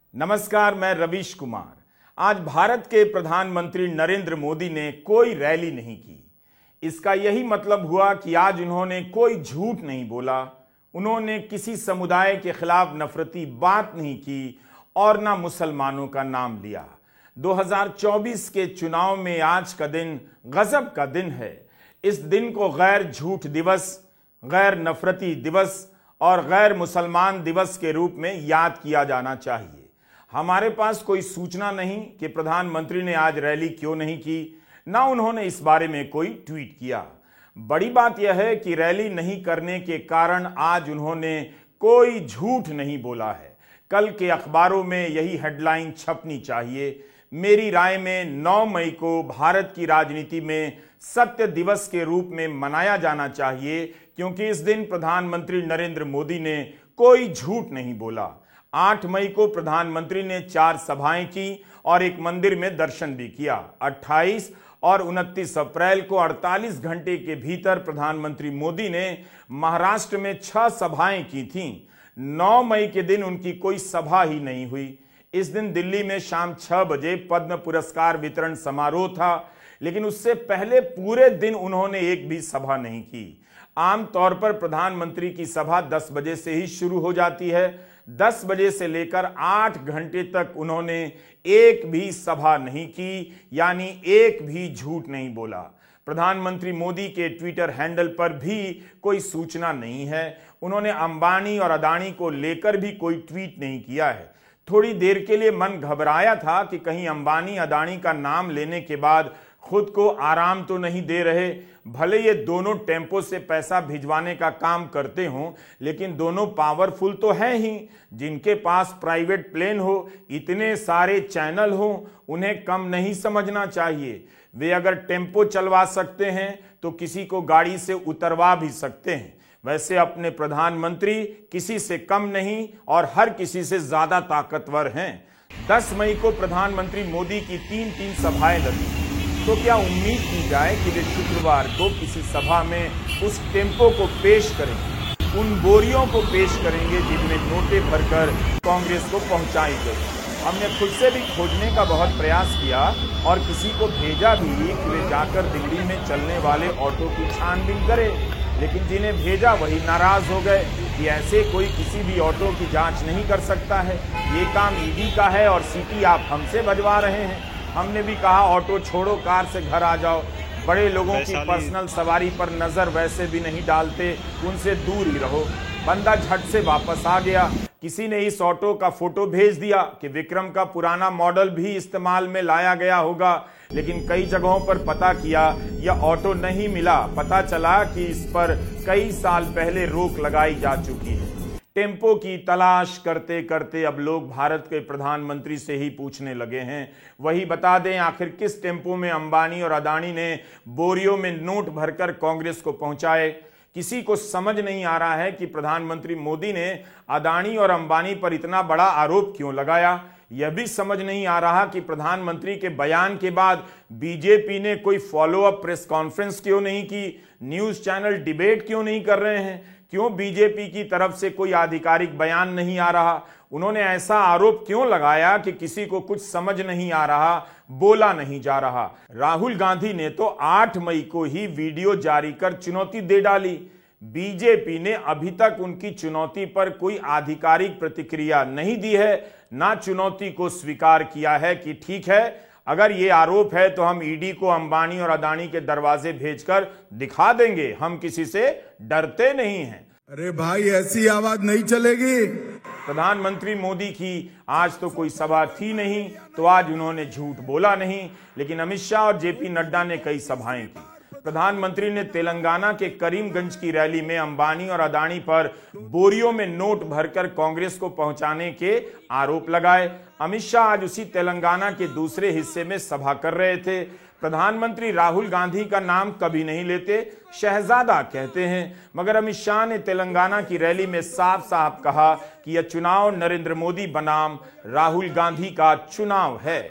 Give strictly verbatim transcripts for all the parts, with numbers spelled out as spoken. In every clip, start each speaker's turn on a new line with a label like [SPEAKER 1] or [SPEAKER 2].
[SPEAKER 1] नमस्कार, मैं रवीश कुमार। आज भारत के प्रधानमंत्री नरेंद्र मोदी ने कोई रैली नहीं की। इसका यही मतलब हुआ कि आज उन्होंने कोई झूठ नहीं बोला, उन्होंने किसी समुदाय के खिलाफ नफरती बात नहीं की और ना मुसलमानों का नाम लिया। दो हज़ार चौबीस के चुनाव में आज का दिन गजब का दिन है। इस दिन को गैर झूठ दिवस, गैर नफरती दिवस और गैर मुसलमान दिवस के रूप में याद किया जाना चाहिए। हमारे पास कोई सूचना नहीं कि प्रधानमंत्री ने आज रैली क्यों नहीं की, ना उन्होंने इस बारे में कोई ट्वीट किया। बड़ी बात यह है कि रैली नहीं करने के कारण आज उन्होंने कोई झूठ नहीं बोला है। कल के अखबारों में यही हेडलाइन छपनी चाहिए। मेरी राय में नौ मई को भारत की राजनीति में सत्य दिवस के रूप में मनाया जाना चाहिए, क्योंकि इस दिन प्रधानमंत्री नरेंद्र मोदी ने कोई झूठ नहीं बोला। आठ मई को प्रधानमंत्री ने चार सभाएं की और एक मंदिर में दर्शन भी किया। अट्ठाईस और उनतीस अप्रैल को अड़तालीस घंटे के भीतर प्रधानमंत्री मोदी ने महाराष्ट्र में छह सभाएं की थीं। नौ मई के दिन उनकी कोई सभा ही नहीं हुई। इस दिन दिल्ली में शाम छह बजे पद्म पुरस्कार वितरण समारोह था, लेकिन उससे पहले पूरे दिन उन्होंने एक भी सभा नहीं की। आमतौर पर प्रधानमंत्री की सभा दस बजे से ही शुरू हो जाती है। दस बजे से लेकर आठ घंटे तक उन्होंने एक भी सभा नहीं की, यानी एक भी झूठ नहीं बोला। प्रधानमंत्री मोदी के ट्विटर हैंडल पर भी कोई सूचना नहीं है। उन्होंने अंबानी और अदानी को लेकर भी कोई ट्वीट नहीं किया है। थोड़ी देर के लिए मन घबराया था कि कहीं अंबानी अदानी का नाम लेने के बाद खुद को आराम तो नहीं दे रहे। भले ये दोनों टेम्पो से पैसा भिजवाने का काम करते हों, लेकिन दोनों पावरफुल तो हैं ही। जिनके पास प्राइवेट प्लेन हो, इतने सारे चैनल हो, उन्हें कम नहीं समझना चाहिए। वे अगर टेम्पो चलवा सकते हैं तो किसी को गाड़ी से उतरवा भी सकते हैं। वैसे अपने प्रधानमंत्री किसी से कम नहीं और हर किसी से ज्यादा ताकतवर हैं। दस मई को प्रधानमंत्री मोदी की तीन तीन सभाएं लगी, तो क्या उम्मीद की जाए कि वे शुक्रवार को किसी सभा में उस टेम्पो को पेश करेंगे, उन बोरियों को पेश करेंगे जिनमें नोटें भरकर कांग्रेस को पहुंचाई गई। हमने खुद से भी खोजने का बहुत प्रयास किया और किसी को भेजा भी कि वे जाकर दिल्ली में चलने वाले ऑटो की छानबीन करें, लेकिन जिन्हें भेजा वही नाराज हो गए कि ऐसे कोई किसी भी ऑटो की जांच नहीं कर सकता है, ये काम ईडी का है और सीटी आप हमसे बजवा रहे हैं। हमने भी कहा ऑटो छोड़ो, कार से घर आ जाओ। बड़े लोगों की पर्सनल सवारी पर नजर वैसे भी नहीं डालते, उनसे दूर ही रहो। बंदा झट से वापस आ गया। किसी ने इस ऑटो का फोटो भेज दिया कि विक्रम का पुराना मॉडल भी इस्तेमाल में लाया गया होगा, लेकिन कई जगहों पर पता किया यह ऑटो नहीं मिला। पता चला कि इस पर कई साल पहले रोक लगाई जा चुकी है। टेम्पो की तलाश करते करते अब लोग भारत के प्रधानमंत्री से ही पूछने लगे हैं। वही बता दें, आखिर किस टेम्पो में अंबानी और अदानी ने बोरियों में नोट भरकर कांग्रेस को पहुंचाए। किसी को समझ नहीं आ रहा है कि प्रधानमंत्री मोदी ने अदानी और अंबानी पर इतना बड़ा आरोप क्यों लगाया। यह भी समझ नहीं आ रहा कि प्रधानमंत्री के बयान के बाद बीजेपी ने कोई फॉलो अप प्रेस कॉन्फ्रेंस क्यों नहीं की, न्यूज चैनल डिबेट क्यों नहीं कर रहे हैं, क्यों बीजेपी की तरफ से कोई आधिकारिक बयान नहीं आ रहा। उन्होंने ऐसा आरोप क्यों लगाया कि किसी को कुछ समझ नहीं आ रहा, बोला नहीं जा रहा। राहुल गांधी ने तो आठ मई को ही वीडियो जारी कर चुनौती दे डाली। बीजेपी ने अभी तक उनकी चुनौती पर कोई आधिकारिक प्रतिक्रिया नहीं दी है, ना चुनौती को स्वीकार किया है कि ठीक है, अगर ये आरोप है तो हम ईडी को अंबानी और अदानी के दरवाजे भेजकर दिखा देंगे, हम किसी से डरते नहीं हैं।
[SPEAKER 2] अरे भाई, ऐसी आवाज नहीं चलेगी।
[SPEAKER 1] प्रधानमंत्री मोदी की आज तो कोई सभा थी नहीं, तो आज उन्होंने झूठ बोला नहीं, लेकिन अमित शाह और जेपी नड्डा ने कई सभाएं की। प्रधानमंत्री ने तेलंगाना के करीमगंज की रैली में अंबानी और अदानी पर बोरियों में नोट भरकर कांग्रेस को पहुंचाने के आरोप लगाए। अमित शाह आज उसी तेलंगाना के दूसरे हिस्से में सभा कर रहे थे। प्रधानमंत्री राहुल गांधी का नाम कभी नहीं लेते, शहजादा कहते हैं, मगर अमित शाह ने तेलंगाना की रैली में साफ साफ कहा कि यह चुनाव नरेंद्र मोदी बनाम राहुल गांधी का चुनाव है।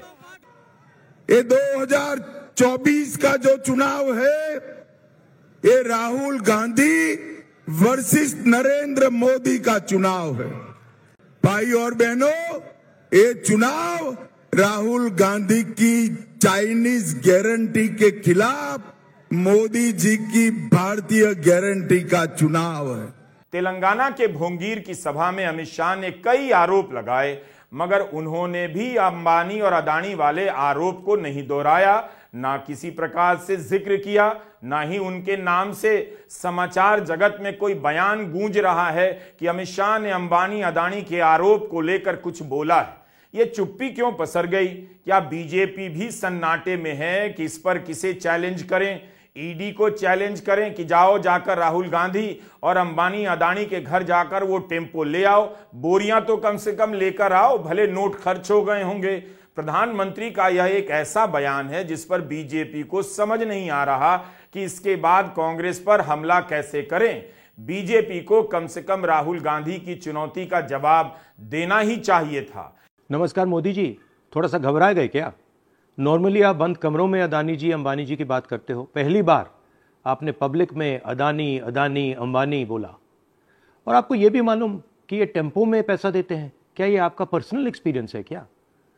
[SPEAKER 2] ये दो हज़ार चौबीस का जो चुनाव है, ये राहुल गांधी वर्सेस नरेंद्र मोदी का चुनाव है। भाई और बहनों, ये चुनाव राहुल गांधी की चाइनीज गारंटी के खिलाफ मोदी जी की भारतीय गारंटी का चुनाव है।
[SPEAKER 1] तेलंगाना के भोंगीर की सभा में अमित शाह ने कई आरोप लगाए, मगर उन्होंने भी अंबानी और अदानी वाले आरोप को नहीं दोहराया, ना किसी प्रकार से जिक्र किया, ना ही उनके नाम से समाचार जगत में कोई बयान गूंज रहा है कि अमित शाह ने अंबानी अदानी के आरोप को लेकर कुछ बोला है। ये चुप्पी क्यों पसर गई? क्या बीजेपी भी सन्नाटे में है कि इस पर किसे चैलेंज करें? ईडी को चैलेंज करें कि जाओ जाकर राहुल गांधी और अंबानी अदानी के घर जाकर वो टेम्पो ले आओ, बोरियां तो कम से कम लेकर आओ, भले नोट खर्च हो गए होंगे। प्रधानमंत्री का यह एक ऐसा बयान है जिस पर बीजेपी को समझ नहीं आ रहा कि इसके बाद कांग्रेस पर हमला कैसे करें। बीजेपी को कम से कम राहुल गांधी की चुनौती का जवाब देना ही चाहिए था।
[SPEAKER 3] नमस्कार मोदी जी, थोड़ा सा घबरा गए क्या? नॉर्मली आप बंद कमरों में अदानी जी अंबानी जी की बात करते हो, पहली बार आपने पब्लिक में अदानी अदानी अंबानी बोला। और आपको यह भी मालूम कि ये टेम्पो में पैसा देते हैं? क्या ये आपका पर्सनल एक्सपीरियंस है क्या?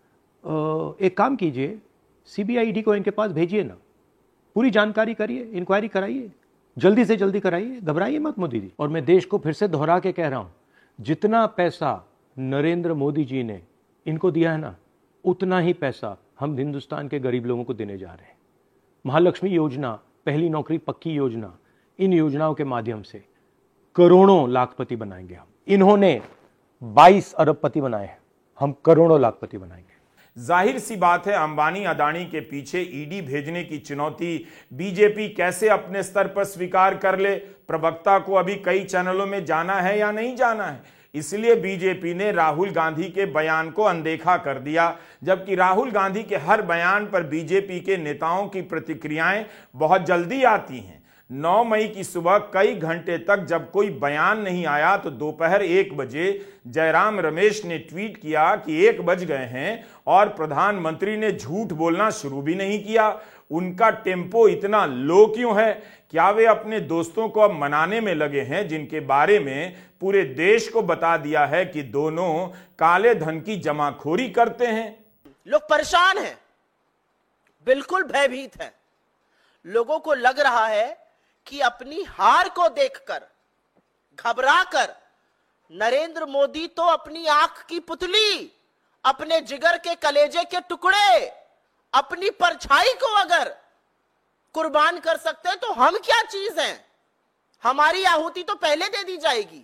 [SPEAKER 3] एक काम कीजिए, सीबीआई ईडी को इनके पास भेजिए ना, पूरी जानकारी करिए, इंक्वायरी कराइए, जल्दी से जल्दी कराइए, घबराइए मत मोदी जी। और मैं देश को फिर से दोहरा के कह रहा हूं, जितना पैसा नरेंद्र मोदी जी ने इनको दिया है ना, उतना ही पैसा हम हिंदुस्तान के गरीब लोगों को देने जा रहे हैं। महालक्ष्मी योजना, पहली नौकरी पक्की योजना, इन योजनाओं के माध्यम से करोड़ों लाखपति बनाएंगे हम। इन्होंने बाईस अरबपति बनाए हैं, हम करोड़ों लाखपति बनाएंगे।
[SPEAKER 1] जाहिर सी बात है, अंबानी अदानी के पीछे ईडी भेजने की चुनौती बीजेपी कैसे अपने स्तर पर स्वीकार कर ले? प्रवक्ता को अभी कई चैनलों में जाना है या नहीं जाना है, इसलिए बीजेपी ने राहुल गांधी के बयान को अनदेखा कर दिया, जबकि राहुल गांधी के हर बयान पर बीजेपी के नेताओं की प्रतिक्रियाएं बहुत जल्दी आती हैं। नौ मई की सुबह कई घंटे तक जब कोई बयान नहीं आया तो दोपहर एक बजे जयराम रमेश ने ट्वीट किया कि एक बज गए हैं और प्रधानमंत्री ने झूठ बोलना शुरू भी नहीं किया। उनका टेम्पो इतना लो क्यों है? क्या वे अपने दोस्तों को अब मनाने में लगे हैं, जिनके बारे में पूरे देश को बता दिया है कि दोनों काले धन की जमाखोरी करते हैं?
[SPEAKER 4] लोग परेशान हैं, बिल्कुल भयभीत हैं। लोगों को लग रहा है कि अपनी हार को देखकर, घबराकर नरेंद्र मोदी तो अपनी आंख की पुतली, अपने जिगर के कलेजे के टुकड़े, अपनी परछाई को अगर कुर्बान कर सकते हैं तो हम क्या चीज हैं? हमारी आहुति तो पहले दे दी जाएगी।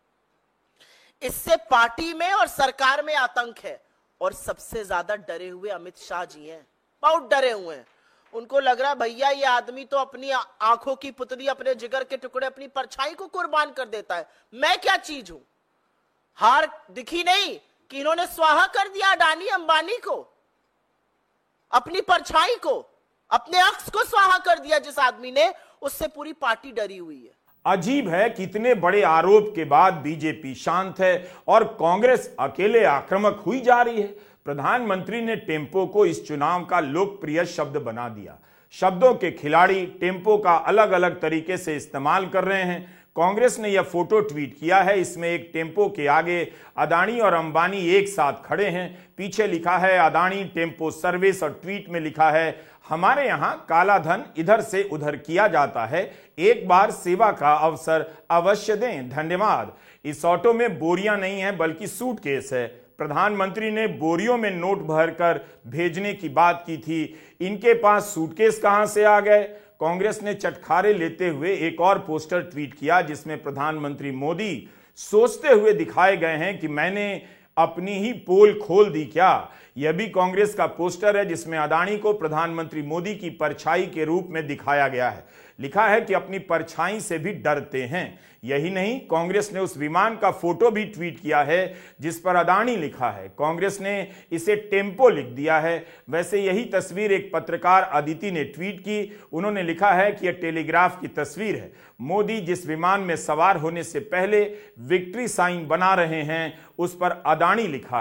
[SPEAKER 4] इससे पार्टी में और सरकार में आतंक है, और सबसे ज्यादा डरे हुए अमित शाह जी हैं, बहुत डरे हुए हैं। उनको लग रहा है भैया ये आदमी तो अपनी आंखों की पुतली, अपने जिगर के टुकड़े, अपनी परछाई को कुर्बान कर देता है, मैं क्या चीज हूं? हार दिखी नहीं कि इन्होंने स्वाहा कर दिया अडानी अंबानी को, अपनी परछाई को, अपने अक्स को स्वाहा कर दिया जिस आदमी ने, उससे पूरी पार्टी डरी हुई है।
[SPEAKER 1] अजीब है कि इतने बड़े आरोप के बाद बीजेपी शांत है और कांग्रेस अकेले आक्रामक हुई जा रही है। प्रधानमंत्री ने टेम्पो को इस चुनाव का लोकप्रिय शब्द बना दिया। शब्दों के खिलाड़ी टेम्पो का अलग अलग तरीके से इस्तेमाल कर रहे हैं। कांग्रेस ने यह फोटो ट्वीट किया है, इसमें एक टेम्पो के आगे अदानी और अंबानी एक साथ खड़े हैं, पीछे लिखा है अदानी टेम्पो सर्विस और ट्वीट में लिखा है हमारे यहां काला धन इधर से उधर किया जाता है, एक बार सेवा का अवसर अवश्य दें, धन्यवाद। इस ऑटो में बोरियां नहीं है बल्कि सूटकेस है। प्रधानमंत्री ने बोरियों में नोट भरकर भेजने की बात की थी, इनके पास सूटकेस कहां से आ गए? कांग्रेस ने चटखारे लेते हुए एक और पोस्टर ट्वीट किया जिसमें प्रधानमंत्री मोदी सोचते हुए दिखाए गए हैं कि मैंने अपनी ही पोल खोल दी क्या। यह भी कांग्रेस का पोस्टर है जिसमें अदानी को प्रधानमंत्री मोदी की परछाई के रूप में दिखाया गया है। लिखा है कि अपनी परछाई से भी डरते हैं। यही नहीं, कांग्रेस ने उस विमान का फोटो भी ट्वीट किया है जिस पर अदानी लिखा है। कांग्रेस ने इसे टेम्पो लिख दिया है। वैसे यही तस्वीर एक पत्रकार अदिति ने ट्वीट की। उन्होंने लिखा है कि यह टेलीग्राफ की तस्वीर है। मोदी जिस विमान में सवार होने से पहले विक्ट्री साइन बना रहे हैं उस पर अदानी लिखा है।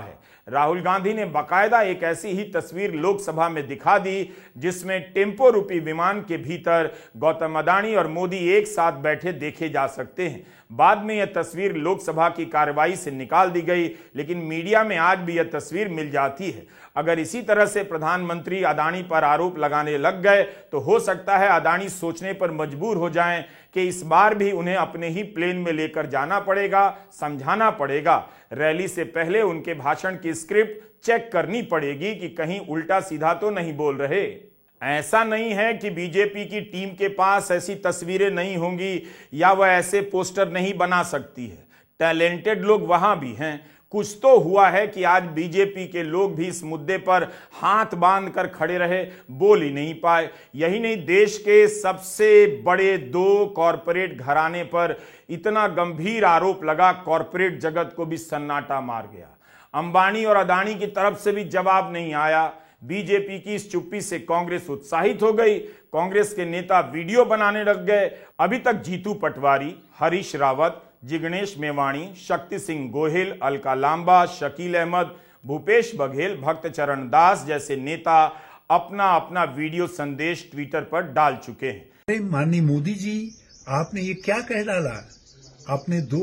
[SPEAKER 1] राहुल गांधी ने बाकायदा एक ऐसी ही तस्वीर लोकसभा में दिखा दी जिसमें टेम्पो रूपी विमान के भीतर गौतम अडानी और मोदी एक साथ बैठे देखे जा सकते हैं। बाद में यह तस्वीर लोकसभा की कार्रवाई से निकाल दी गई, लेकिन मीडिया में आज भी यह तस्वीर मिल जाती है। अगर इसी तरह से प्रधानमंत्री अडानी पर आरोप लगाने लग गए तो हो सकता है अडानी सोचने पर मजबूर हो जाएं कि इस बार भी उन्हें अपने ही प्लेन में लेकर जाना पड़ेगा, समझाना पड़ेगा। रैली से पहले उनके भाषण की स्क्रिप्ट चेक करनी पड़ेगी कि कहीं उल्टा सीधा तो नहीं बोल रहे। ऐसा नहीं है कि बीजेपी की टीम के पास ऐसी तस्वीरें नहीं होंगी या वह ऐसे पोस्टर नहीं बना सकती है। टैलेंटेड लोग वहां भी हैं। कुछ तो हुआ है कि आज बीजेपी के लोग भी इस मुद्दे पर हाथ बांध कर खड़े रहे, बोल ही नहीं पाए। यही नहीं, देश के सबसे बड़े दो कॉरपोरेट घराने पर इतना गंभीर आरोप लगा, कॉरपोरेट जगत को भी सन्नाटा मार गया। अंबानी और अडानी की तरफ से भी जवाब नहीं आया। बीजेपी की इस चुप्पी से कांग्रेस उत्साहित हो गई। कांग्रेस के नेता वीडियो बनाने लग गए। अभी तक जीतू पटवारी, हरीश रावत, जिग्नेश मेवाणी, शक्ति सिंह गोहिल, अलका लांबा, शकील अहमद, भूपेश बघेल, भक्त चरण दास जैसे नेता अपना अपना वीडियो संदेश ट्विटर पर डाल चुके हैं।
[SPEAKER 5] अरे माननीय मोदी जी, आपने ये क्या कह डाला? आपने दो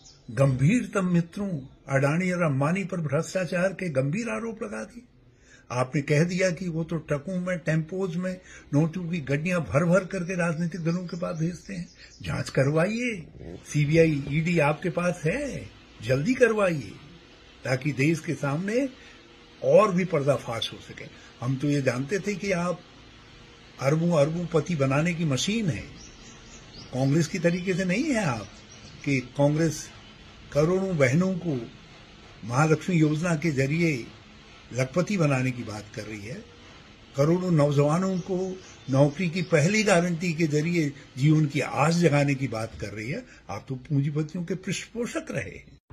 [SPEAKER 5] गंभीरतम मित्रों अडानी और अंबानी पर भ्रष्टाचार के गंभीर आरोप लगा दिए। आपने कह दिया कि वो तो ट्रकों में, टेम्पोज में नोटों की गड्डियां भर भर करके राजनीतिक दलों के पास भेजते हैं। जांच करवाइए, सीबीआई, ईडी आपके पास है, जल्दी करवाइए ताकि देश के सामने और भी पर्दाफाश हो सके। हम तो ये जानते थे कि आप अरबों अरबों पति बनाने की मशीन है। कांग्रेस की तरीके से नहीं है आप कि कांग्रेस करोड़ों बहनों को महालक्ष्मी योजना के जरिए लखपति बनाने की बात कर रही है, करोड़ों नौजवानों को नौकरी की पहली गारंटी के जरिए जीवन की आस जगाने की बात कर रही है। आप तो पूंजीपतियों के पृष्ठपोषक रहे।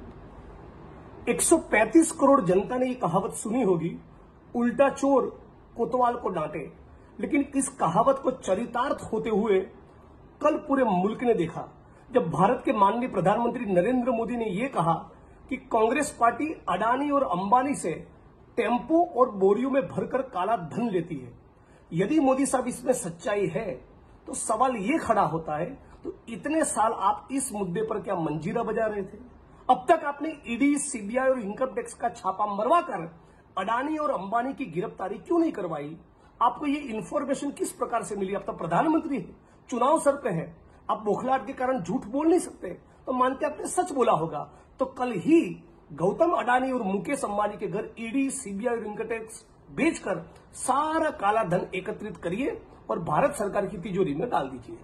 [SPEAKER 6] एक सौ पैंतीस करोड़ जनता ने ये कहावत सुनी होगी, उल्टा चोर कोतवाल को डांटे। लेकिन इस कहावत को चरितार्थ होते हुए कल पूरे मुल्क ने देखा, जब भारत के माननीय प्रधानमंत्री नरेंद्र मोदी ने यह कहा कि कांग्रेस पार्टी अडानी और अंबानी से टेम्पो और बोरियों में भरकर काला धन लेती है। यदि मोदी साहब इसमें सच्चाई है तो सवाल ये खड़ा होता है, तो इतने साल आप इस मुद्दे पर क्या मंजीरा बजा रहे थे? अब तक आपने ईडी, सीबीआई और इनकम टैक्स का छापा मरवा कर अडानी और अंबानी की गिरफ्तारी क्यों नहीं करवाई? आपको ये इंफॉर्मेशन किस प्रकार से मिली? आप तो प्रधानमंत्री है, चुनाव सर पे है, आप बौखलाहट के कारण झूठ बोल नहीं सकते, तो मानते आपने सच बोला होगा। तो कल ही गौतम अडानी और मुकेश अंबानी के घर ईडी, सीबीआई और इनकम टैक्स बेचकर सारा काला धन एकत्रित करिए और भारत सरकार की तिजोरी में डाल दीजिए।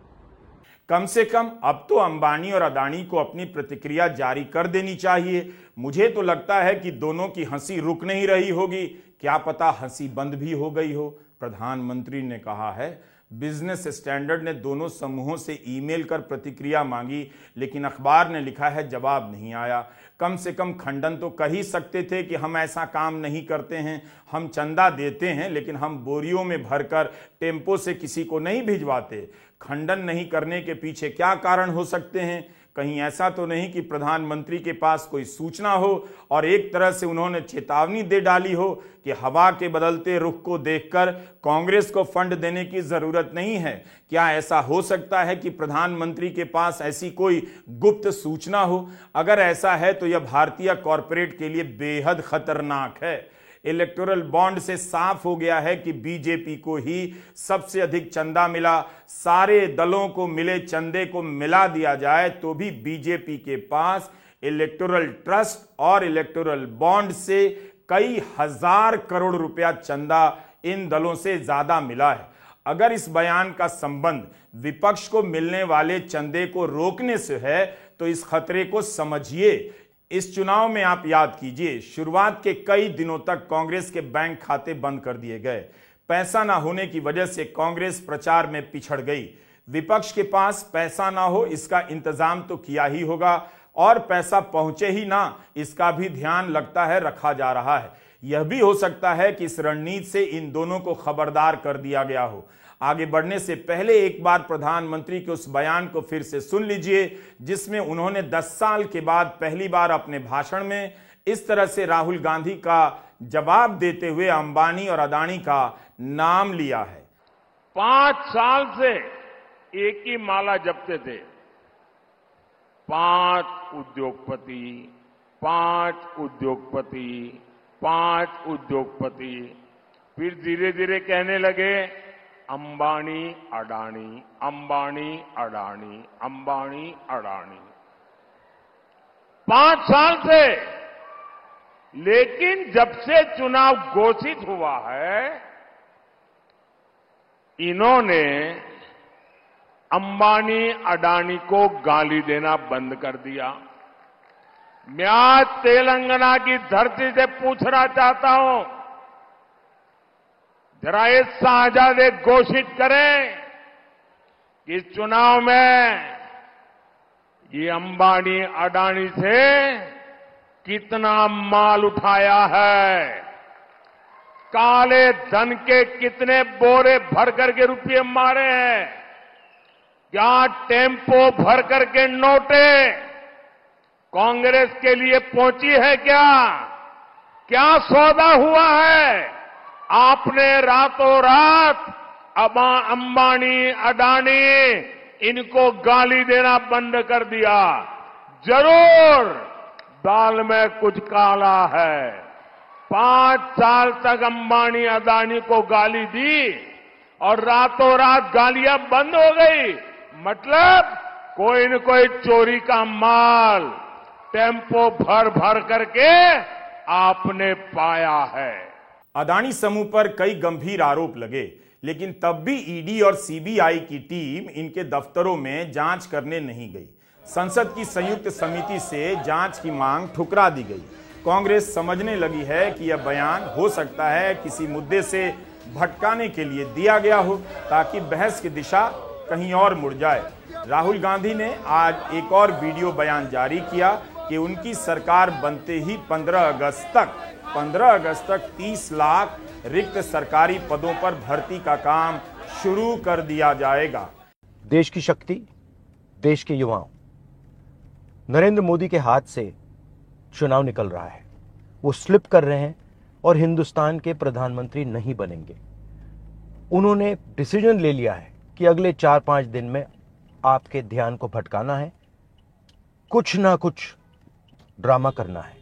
[SPEAKER 1] कम से कम अब तो अंबानी और अडानी को अपनी प्रतिक्रिया जारी कर देनी चाहिए। मुझे तो लगता है कि दोनों की हंसी रुक नहीं रही होगी, क्या पता हंसी बंद भी हो गई हो। प्रधानमंत्री ने कहा है, बिजनेस स्टैंडर्ड ने दोनों समूहों से ईमेल कर प्रतिक्रिया मांगी, लेकिन अखबार ने लिखा है जवाब नहीं आया। कम से कम खंडन तो कर ही सकते थे कि हम ऐसा काम नहीं करते हैं, हम चंदा देते हैं लेकिन हम बोरियों में भरकर टेम्पो से किसी को नहीं भिजवाते। खंडन नहीं करने के पीछे क्या कारण हो सकते हैं? कहीं ऐसा तो नहीं कि प्रधानमंत्री के पास कोई सूचना हो और एक तरह से उन्होंने चेतावनी दे डाली हो कि हवा के बदलते रुख को देखकर कांग्रेस को फंड देने की जरूरत नहीं है? क्या ऐसा हो सकता है कि प्रधानमंत्री के पास ऐसी कोई गुप्त सूचना हो? अगर ऐसा है तो यह भारतीय कॉरपोरेट के लिए बेहद खतरनाक है। इलेक्टोरल बॉन्ड से साफ हो गया है कि बीजेपी को ही सबसे अधिक चंदा मिला। सारे दलों को मिले चंदे को मिला दिया जाए तो भी बीजेपी के पास इलेक्टोरल ट्रस्ट और इलेक्टोरल बॉन्ड से कई हजार करोड़ रुपया चंदा इन दलों से ज्यादा मिला है। अगर इस बयान का संबंध विपक्ष को मिलने वाले चंदे को रोकने से है तो इस खतरे को समझिए। इस चुनाव में आप याद कीजिए, शुरुआत के कई दिनों तक कांग्रेस के बैंक खाते बंद कर दिए गए। पैसा ना होने की वजह से कांग्रेस प्रचार में पिछड़ गई। विपक्ष के पास पैसा ना हो इसका इंतजाम तो किया ही होगा और पैसा पहुंचे ही ना इसका भी ध्यान लगता है रखा जा रहा है। यह भी हो सकता है कि इस रणनीति से इन दोनों को खबरदार कर दिया गया हो। आगे बढ़ने से पहले एक बार प्रधानमंत्री के उस बयान को फिर से सुन लीजिए जिसमें उन्होंने दस साल के बाद पहली बार अपने भाषण में इस तरह से राहुल गांधी का जवाब देते हुए अंबानी और अदानी का नाम लिया है।
[SPEAKER 7] पांच साल से एक ही माला जपते थे, पांच उद्योगपति, पांच उद्योगपति, पांच उद्योगपति। फिर धीरे धीरे कहने लगे अंबानी अडानी, अंबानी अडानी, अंबानी अडानी। पांच साल से। लेकिन जब से चुनाव घोषित हुआ है, इन्होंने अंबानी अडानी को गाली देना बंद कर दिया। मैं आज तेलंगाना की धरती से पूछना चाहता हूं, जरा ये साझादे घोषित करें कि इस चुनाव में ये अंबानी अडानी से कितना माल उठाया है, काले धन के कितने बोरे भर करके रुपये मारे हैं, क्या टेम्पो भर करके नोटे कांग्रेस के लिए पहुंची है, क्या क्या सौदा हुआ है। आपने रातों रात अब अंबानी अडानी इनको गाली देना बंद कर दिया। जरूर दाल में कुछ काला है। पांच साल तक अंबानी अडानी को गाली दी और रातों रात गालियां बंद हो गई। मतलब कोई न कोई चोरी का माल टेम्पो भर भर करके आपने पाया है।
[SPEAKER 1] अदानी समूह पर कई गंभीर आरोप लगे, लेकिन तब भी ईडी और सीबीआई की टीम इनके दफ्तरों में जांच करने नहीं गई। संसद की संयुक्त समिति से जांच की मांग ठुकरा दी गई। कांग्रेस समझने लगी है कि यह बयान हो सकता है किसी मुद्दे से भटकाने के लिए दिया गया हो, ताकि बहस की दिशा कहीं और मुड़ जाए। राहुल गांधी ने आज एक और वीडियो बयान जारी किया कि उनकी सरकार बनते ही पंद्रह अगस्त तक पंद्रह अगस्त तक तीस लाख रिक्त सरकारी पदों पर भर्ती का काम शुरू कर दिया जाएगा।
[SPEAKER 3] देश की शक्ति, देश के युवाओं, नरेंद्र मोदी के हाथ से चुनाव निकल रहा है। वो स्लिप कर रहे हैं और हिंदुस्तान के प्रधानमंत्री नहीं बनेंगे। उन्होंने डिसीजन ले लिया है कि अगले चार पांच दिन में आपके ध्यान को भटकाना है, कुछ ना कुछ ड्रामा करना है।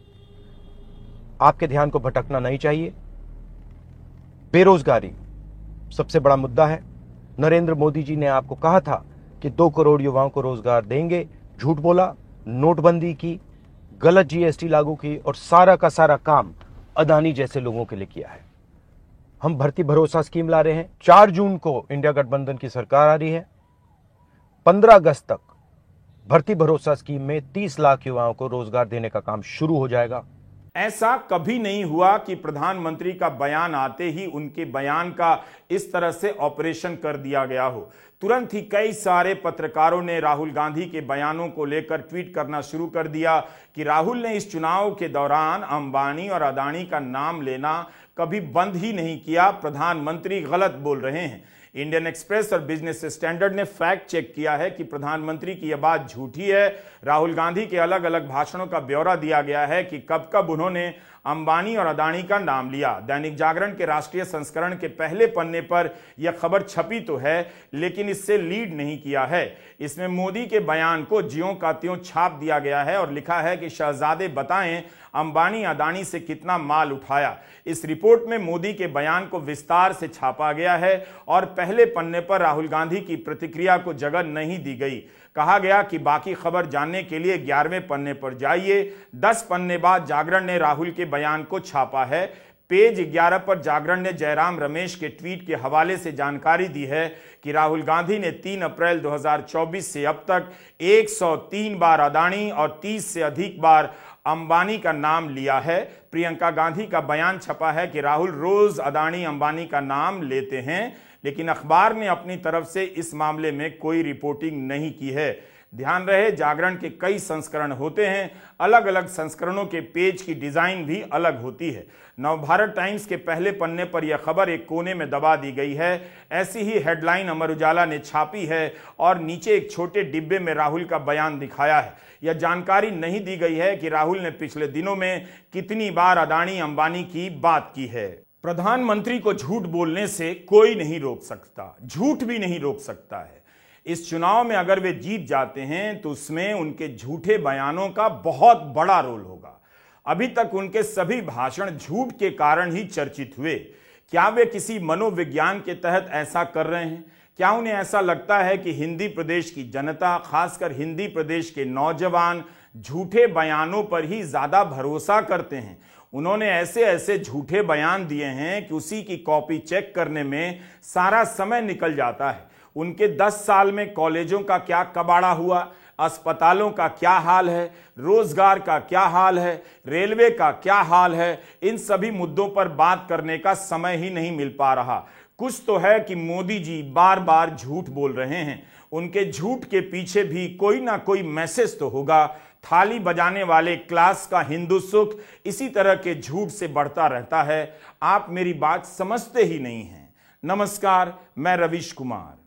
[SPEAKER 3] आपके ध्यान को भटकना नहीं चाहिए। बेरोजगारी सबसे बड़ा मुद्दा है। नरेंद्र मोदी जी ने आपको कहा था कि दो करोड़ युवाओं को रोजगार देंगे, झूठ बोला, नोटबंदी की, गलत जीएसटी लागू की और सारा का सारा काम अदानी जैसे लोगों के लिए किया है। हम भर्ती भरोसा स्कीम ला रहे हैं। चार जून को इंडिया गठबंधन की सरकार आ रही है। पंद्रह अगस्त तक भर्ती भरोसा स्कीम में तीस लाख युवाओं को रोजगार देने का काम शुरू हो जाएगा।
[SPEAKER 1] ऐसा कभी नहीं हुआ कि प्रधानमंत्री का बयान आते ही उनके बयान का इस तरह से ऑपरेशन कर दिया गया हो। तुरंत ही कई सारे पत्रकारों ने राहुल गांधी के बयानों को लेकर ट्वीट करना शुरू कर दिया कि राहुल ने इस चुनाव के दौरान अंबानी और अदानी का नाम लेना कभी बंद ही नहीं किया, प्रधानमंत्री गलत बोल रहे हैं। इंडियन एक्सप्रेस और बिजनेस स्टैंडर्ड ने फैक्ट चेक किया है कि प्रधानमंत्री की यह बात झूठी है। राहुल गांधी के अलग अलग भाषणों का ब्यौरा दिया गया है कि कब कब उन्होंने अंबानी और अदानी का नाम लिया। दैनिक जागरण के राष्ट्रीय संस्करण के पहले पन्ने पर यह खबर छपी तो है, लेकिन इससे लीड नहीं किया है। इसमें मोदी के बयान को ज्यों का त्यों छाप दिया गया है और लिखा है कि शहजादे बताएं अंबानी अदानी से कितना माल उठाया। इस रिपोर्ट में मोदी के बयान को विस्तार से छापा गया है और पहले पन्ने पर राहुल गांधी की प्रतिक्रिया को जगह नहीं दी गई। कहा गया कि बाकी खबर जानने के लिए ग्यारहवें पन्ने पर जाइए। दस पन्ने बाद जागरण ने राहुल के बयान को छापा है। पेज ग्यारह पर जागरण ने जयराम रमेश के ट्वीट के हवाले से जानकारी दी है कि राहुल गांधी ने तीन अप्रैल दो हज़ार चौबीस से अब तक एक सौ तीन बार अदानी और तीस से अधिक बार अंबानी का नाम लिया है। प्रियंका गांधी का बयान छपा है कि राहुल रोज अदानी अंबानी का नाम लेते हैं, लेकिन अखबार ने अपनी तरफ से इस मामले में कोई रिपोर्टिंग नहीं की है। ध्यान रहे, जागरण के कई संस्करण होते हैं, अलग अलग संस्करणों के पेज की डिजाइन भी अलग होती है। नवभारत टाइम्स के पहले पन्ने पर यह खबर एक कोने में दबा दी गई है। ऐसी ही हेडलाइन अमर उजाला ने छापी है और नीचे एक छोटे डिब्बे में राहुल का बयान दिखाया है। यह जानकारी नहीं दी गई है कि राहुल ने पिछले दिनों में कितनी बार अदानी अंबानी की बात की है। प्रधानमंत्री को झूठ बोलने से कोई नहीं रोक सकता, झूठ भी नहीं रोक सकता है। इस चुनाव में अगर वे जीत जाते हैं तो उसमें उनके झूठे बयानों का बहुत बड़ा रोल होगा। अभी तक उनके सभी भाषण झूठ के कारण ही चर्चित हुए। क्या वे किसी मनोविज्ञान के तहत ऐसा कर रहे हैं? क्या उन्हें ऐसा लगता है कि हिंदी प्रदेश की जनता, खासकर हिंदी प्रदेश के नौजवान, झूठे बयानों पर ही ज्यादा भरोसा करते हैं? उन्होंने ऐसे ऐसे झूठे बयान दिए हैं कि उसी की कॉपी चेक करने में सारा समय निकल जाता है। उनके दस साल में कॉलेजों का क्या कबाड़ा हुआ, अस्पतालों का क्या हाल है, रोजगार का क्या हाल है, रेलवे का क्या हाल है, इन सभी मुद्दों पर बात करने का समय ही नहीं मिल पा रहा। कुछ तो है कि मोदी जी बार बार झूठ बोल रहे हैं। उनके झूठ के पीछे भी कोई ना कोई मैसेज तो होगा। थाली बजाने वाले क्लास का हिंदू सुख इसी तरह के झूठ से बढ़ता रहता है। आप मेरी बात समझते ही नहीं हैं। नमस्कार, मैं रवीश कुमार।